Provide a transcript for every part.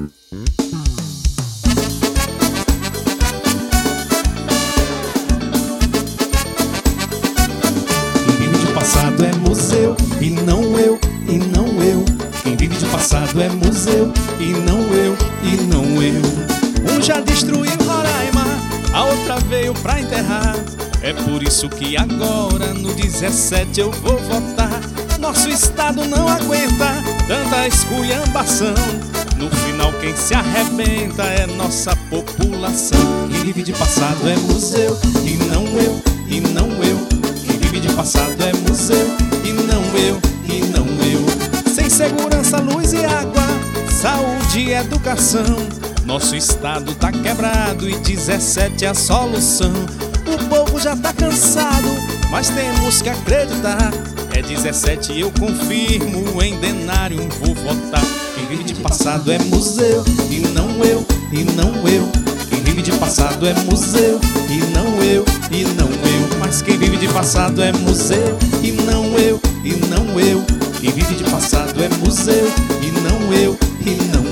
Quem vive de passado é museu e não eu, e não eu. Quem vive de passado é museu e não eu, e não eu. Um já destruiu Roraima, a outra veio pra enterrar. É por isso que agora no 17 eu vou votar. Nosso estado não aguenta tanta esculhambação. No final quem se arrebenta é nossa população. Quem vive de passado é museu e não eu, e não eu. Quem vive de passado é museu e não eu, e não eu. Sem segurança, luz e água, saúde e educação, nosso estado tá quebrado e 17 é a solução. O povo já tá cansado, mas temos que acreditar. É 17 eu confirmo, em Denário vou votar. Quem vive de passado é museu e não eu, e não eu. Quem vive de passado é museu e não eu, e não eu. Mas quem vive de passado é museu e não eu, e não eu. Quem vive de passado é museu e não eu, e não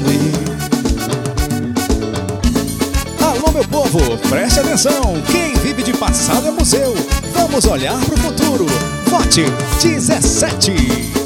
eu. Alô, meu povo, preste atenção. Quem vive de passado é museu. Vamos olhar pro futuro. Vote 17.